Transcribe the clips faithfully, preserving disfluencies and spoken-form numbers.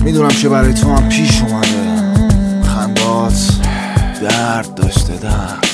میدونم که برای تو هم پیش اومده خندات درد داشته درد.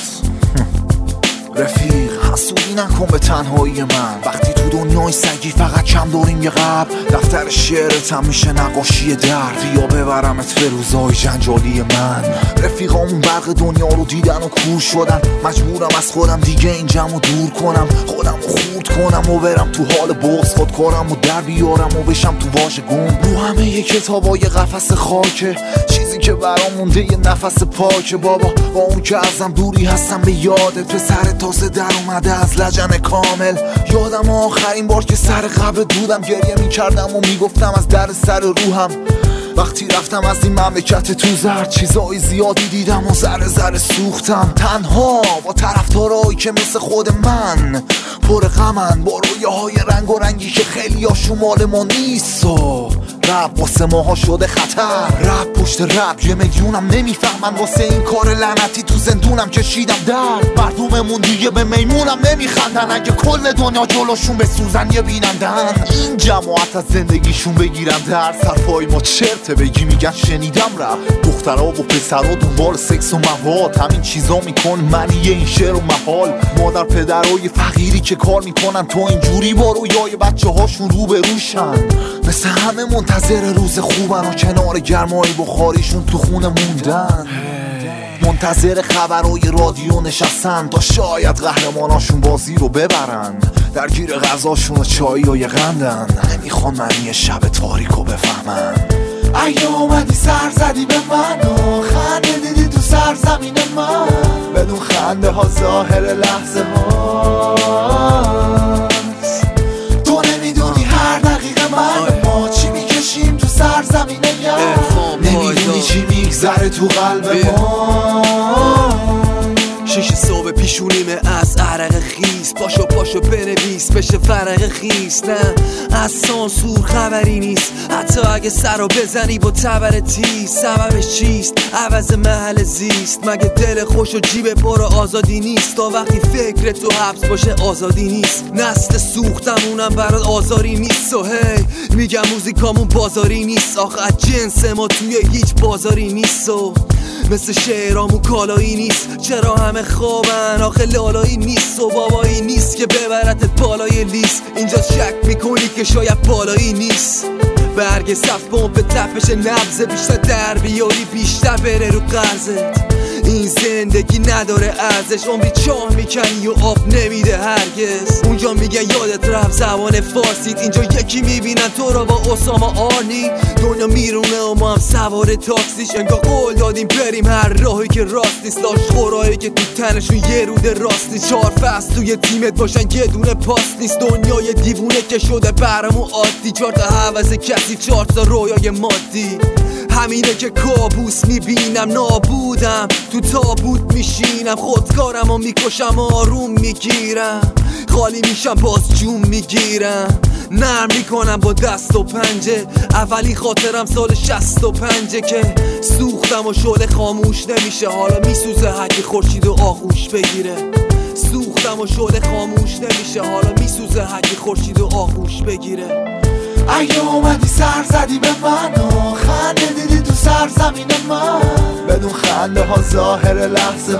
رفیق حسودی نکن به تنهایی من، وقتی تو دنیای سگی فقط کم داریم یه قبر. دفتر شعرت هم میشه نقاشی درد، بیا ببرمت به روزای جنجالی من. رفیقامون برق دنیا رو دیدن و کور شدن، مجبورم از خودم دیگه این جمع دور کنم، خودم رو خورد کنم و برم تو حال بغض، خودکارم و در بیارم و بشم تو واژه گم. رو همه یه کتابای قفس خاکه، چیزی که برام مونده یه نفس پاکه. بابا با اون که ازم دوری هستم به یادت، پسر تازه در اومده از لجن کامل. یادم آخرین بار که سر قبر بودم گریه میکردم و میگفتم از در سر روحم. وقتی رفتم از این مملکت تو زرد، چیزای زیادی دیدم و ذره ذره سوختم. تنها با طرفدارایی که مثل خود من پر غمن، با رویاهای رنگ و رنگی که خیلی ها شمال ما نیست. و رب واسه ماها شده خطر، رب پشت رب یه میلیونم نمیفهمن. واسه این کار لعنتی تو زندونم کشیدم درد. مردممون دیگه به میمونم نمیخندن، اگه کل دنیا جلوشون به سوزن یه بینندن. این جماعت از زندگیشون بگیرن درد، حرفای ما چرته بگی میگن شنیدم رب. دخترها و پسرها دنبال سکس و مواد، همین چیزا میکن منی این شعر و محال. مادر پدرای فقیری که کار میکنن تو اینجوری با رویای بچه هاشون رو به روشن. مثل همه منتظر روز خوبن و کنار گرمای بخاریشون تو خونه موندن. منتظر خبرهای رادیو نشستن تا شاید قهرماناشون بازی رو ببرن. درگیر غذاشون و چایی و یه قندن، نمیخوان معنی شب تاریکو بفهمن. اگه اومدی سر زدی به من و خنده دیدی تو سرزمین من، بدون خنده ها ظاهر لحظه هاست. تو نمیدونی هر دقیقه من ما چی میکشیم تو سرزمین من، نمیدونی چی میگذره تو قلب ما. شش صبح پیشونیمه از عرق خیس، پاشو پاشو بنویس بشه فرق خیس. نه از سانسور خبری نیست، حتی اگه سر رو بزنی با تبر تیز. سببش چیست؟ عوض محل زیست. مگه دل خوش و جیب پر آزادی نیست؟ تا وقتی فکر تو حبس باشه آزادی نیست. نسل سوختمونم برات آزاری نیست. و هی میگم موزیکامون بازاری نیست، آخه از جنس ما توی هیچ بازاری نیست. و مثل شعرامون کالایی نیست، چرا همه خوابن آخه لالایی نیست. و بابایی نیست که ببرتت بالای لیست، اینجا شک میکنی که شاید بالایی نیست. برگ صف پمپ تپش نبض، بیشتر در بیاری بیشتر بره رو قرضت. این زندگی نداره ارزش، عمری چاه میکنی و آب نمیده هرگز. اونجا میگن یادت رفت زبان فارسیت، اینجا یکی میبینن تو را با اسامه آرنی. دنیا میرونه و ما هم سوار تاکسیش، انگار قول دادیم بریم هر راهی که راست نیست. لاش خورایی که تو تنشون یه روده راست نیست. چهار فصل توی تیمت باشن یه دونه پاس نیست. دنیای دیوونه که شده برامون عادی، چهار تا حوض کسی چهار تا رویای مادی. همینه که کابوس میبینم، نابودم تو تابوت میشینم. خودکارم و میکشم آروم میگیرم، خالی میشم باز جون میگیرم. نرم میکنم با دست و پنجه، اولی خاطرم سال شست و پنجه که سوختم و شعله خاموش نمیشه. حالا میسوزه هرکی خورشید و آغوش بگیره. سوختم و شعله خاموش نمیشه، حالا میسوزه هرکی خورشید و آغوش بگیره. اگه اومدی سر زدی به من و خنده دیدی تو سرزمین من، بدون خنده ها ظاهر لحظه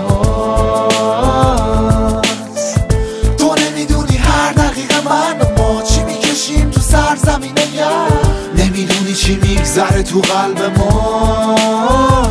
هاست. تو نمیدونی هر دقیقه من و ما چی میکشیم تو سرزمین من، نمیدونی چی میگذره تو قلب ما.